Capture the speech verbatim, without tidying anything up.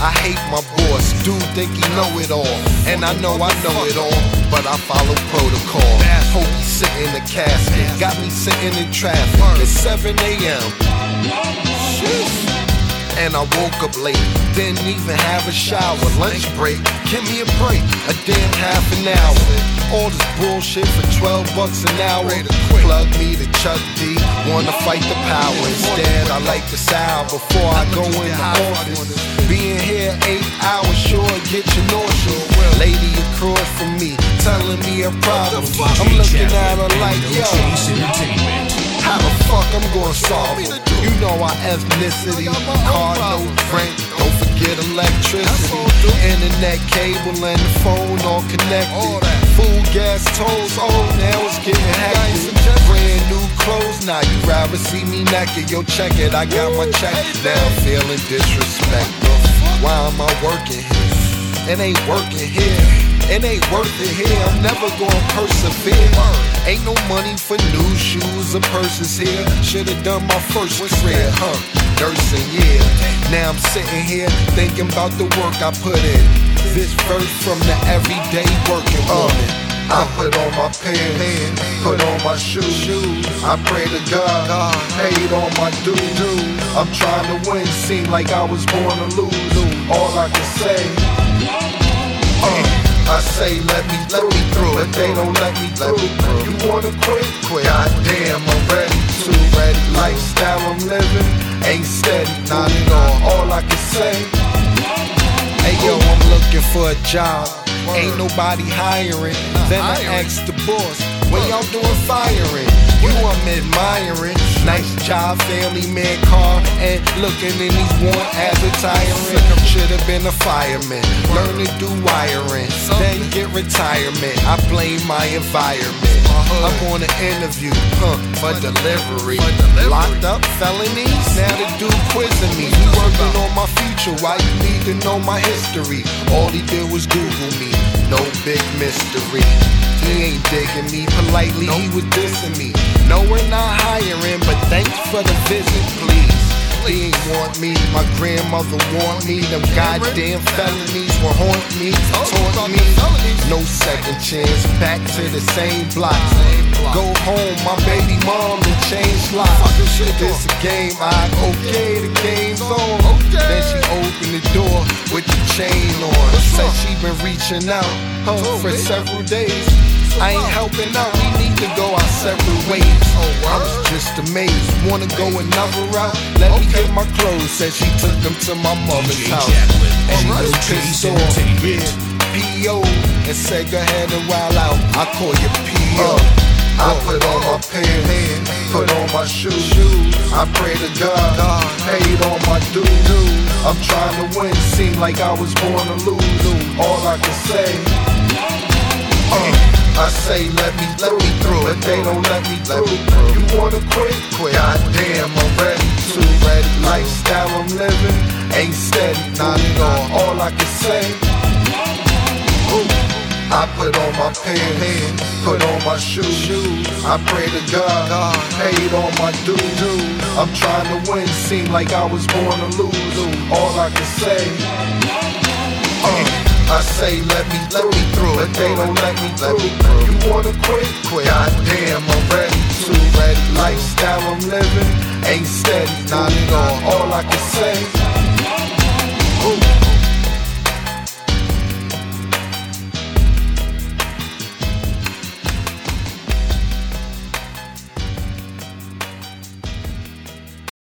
I hate my boss, dude think he know it all. And I know I know it all, but I follow protocol. Hope he sit in the casket, got me sitting in traffic at seven A M And I woke up late, didn't even have a shower. Lunch break, give me a break, a damn half an hour. All this bullshit for twelve bucks an hour. Plug me to Chuck D, wanna fight the power. Instead I like the sound before I go in the office. Being here eight hours sure get you nauseous. Lady across from me, telling me a problem. I'm looking at her like, yo, how the fuck I'm gonna solve it? You know our ethnicity, car, no rent, don't forget electricity, internet cable and the phone all connected. Food, gas, tolls, oh now it's getting hectic. Brand new clothes, now you rather see me naked. Yo check it, I got my check, now I'm feeling disrespect. Why am I working here? It ain't working here. It ain't worth it here, I'm never gonna persevere. Ain't no money for new shoes or purses here. Should've done my first career, huh? Nursing, yeah. Now I'm sitting here thinking about the work I put in. This verse from the everyday working woman. I put on my pants, put on my shoes. I pray to God, paid all my dues. I'm trying to win, seem like I was born to lose. All I can say, uh, I say let me let me through, but they don't let me through. You wanna quit? Quit. Goddamn, I'm ready to. Ready. Lifestyle I'm living ain't steady, not at all. All I can say, hey yo, I'm looking for a job. Ain't nobody hiring. Then I asked the boss, when y'all doing firing? You I'm admiring. Nice job, family man car, and looking in these warrant advertising. Should've been a fireman, learn to do wiring, then get retirement. I blame my environment. I'm on an interview, huh, for delivery. Locked up felonies, now the dude quizzing me. He working on my future, why you need to know my history? All he did was Google me, no big mystery. He ain't digging me politely, he was dissing me. No, we're not hiring, but thanks for the visit, please. He ain't want me, my grandmother want me. Them goddamn felonies will haunt me, taunt me. No second chance, back to the same block. Go home, my baby mom and change locks. This a game, I okay, the game's on. Then she opened the door with the chain on. Said she been reaching out, huh, for several days. I ain't helping out, we need to go our separate ways. I was just amazed, wanna go another route? Let me get my clothes, said she took them to my mother's house. And she was pissed off, yeah, P O, and said go ahead and wild out, I call you P O. I put on my pants, put on my shoes. I pray to God, paid all my dues. I'm trying to win, seem like I was born to lose. All I can say, uh, I say let me let me through, but they don't let me through. You wanna quit? Quit. Goddamn, I'm ready to. Ready. Lifestyle I'm living ain't steady, not at all. All I can say, ooh, I put on my pants, put on my shoes. I pray to God, paid all my dues. I'm trying to win, seem like I was born to lose. All I can say, uh, I say let me let me through, but they don't let me through. You wanna quit? Quit. Goddamn, I'm ready to. Ready. Lifestyle I'm living ain't steady, not at all. All I can say.